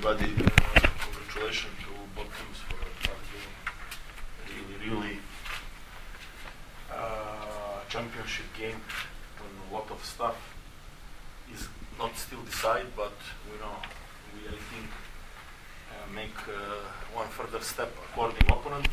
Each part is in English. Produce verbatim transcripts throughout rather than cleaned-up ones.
everybody. Uh, congratulations to both teams for a tough game. Really, really uh, championship game when a lot of stuff is not still decided, but you know, we I think uh, make uh, one further step according opponent.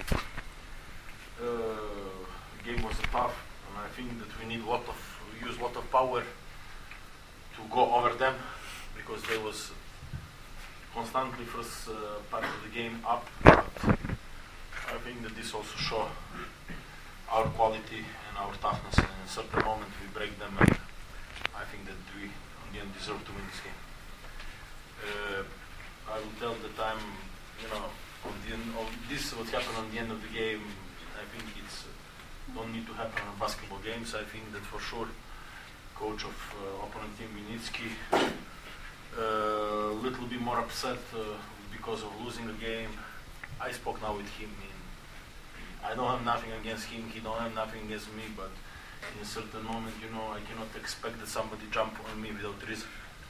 Uh, game was tough, and I think that we need a lot of we use a lot of power to go over them, because there was constantly first uh, part of the game up, but I think that this also show our quality and our toughness, and in a certain moment we break them, and I think that we in the end deserve to win this game. Uh, I will tell that I'm, you know, on the end of this what happened on the end of the game, I think it's uh, don't need to happen in basketball games. I think that for sure coach of uh, opponent team Vinitsky a uh, little bit more upset uh, because of losing the game. I spoke now with him. In, I don't have nothing against him, he don't have nothing against me, but in a certain moment, you know, I cannot expect that somebody jump on me without reason.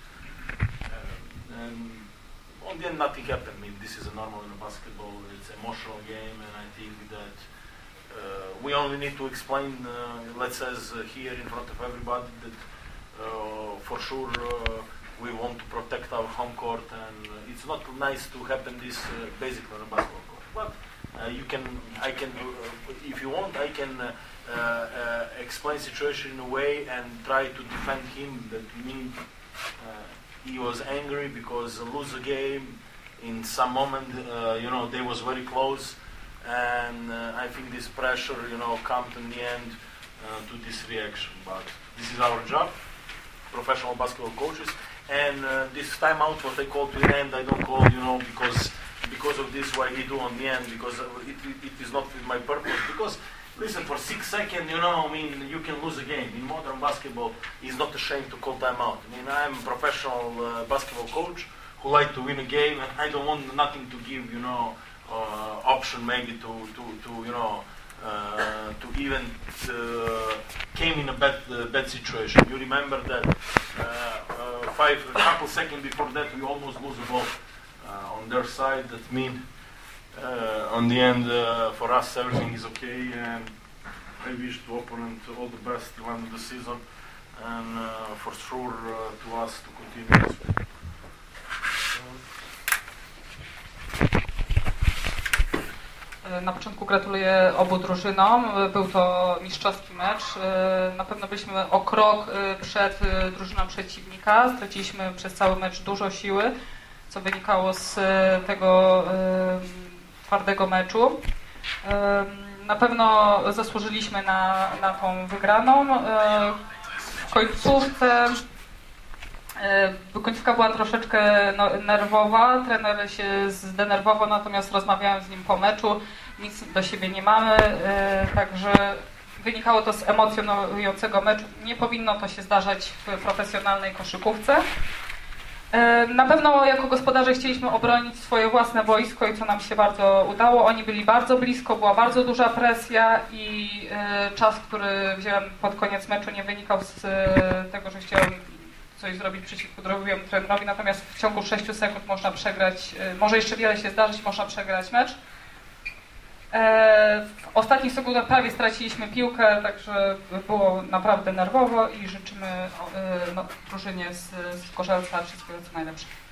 Uh, and on the end, nothing happened. I mean, this is a normal in a basketball, it's an emotional game, and I think that Uh, we only need to explain, uh, let's say uh, here in front of everybody, that uh, for sure uh, we want to protect our home court, and uh, it's not nice to happen this uh, basically on a basketball court. But uh, you can, I can, uh, if you want, I can uh, uh, explain situation in a way and try to defend him. That means uh, he was angry because lose a game in some moment, uh, you know, they was very close. And uh, I think this pressure, you know, comes in the end uh, to this reaction. But this is our job, professional basketball coaches. And uh, this timeout, what I call to the end, I don't call, you know, because because of this, why he do on the end, because it, it, it is not with my purpose. Because, listen, for six seconds, you know, I mean, you can lose a game. In modern basketball, he's not ashamed to call timeout. I mean, I'm a professional uh, basketball coach who like to win a game, and I don't want nothing to give, you know, Uh, option maybe to, to, to you know uh, to even uh, came in a bad uh, bad situation. You remember that uh, uh, five a couple seconds before that we almost lose the ball uh, on their side. That mean uh, on the end uh, for us everything is okay, and I wish to opponent all the best to end the season, and uh, for sure uh, to us to continue this way. Na początku gratuluję obu drużynom. Był to mistrzowski mecz. Na pewno byliśmy o krok przed drużyną przeciwnika. Straciliśmy przez cały mecz dużo siły, co wynikało z tego twardego meczu. Na pewno zasłużyliśmy na, na tą wygraną. W końcówce Końcówka była troszeczkę no, nerwowa, trener się zdenerwował, natomiast rozmawiałem z nim po meczu, nic do siebie nie mamy, e, także wynikało to z emocjonującego meczu. Nie powinno to się zdarzać w profesjonalnej koszykówce. E, na pewno jako gospodarze chcieliśmy obronić swoje własne boisko i to nam się bardzo udało. Oni byli bardzo blisko, była bardzo duża presja i e, czas, który wziąłem pod koniec meczu, nie wynikał z e, tego, że chciałem coś zrobić przeciwko drugiemu trenerowi, natomiast w ciągu sześciu sekund można przegrać, może jeszcze wiele się zdarzyć, można przegrać mecz. W ostatnich sekundach prawie straciliśmy piłkę, także było naprawdę nerwowo i życzymy no, drużynie z, z Gorzelca wszystkiego co najlepsze.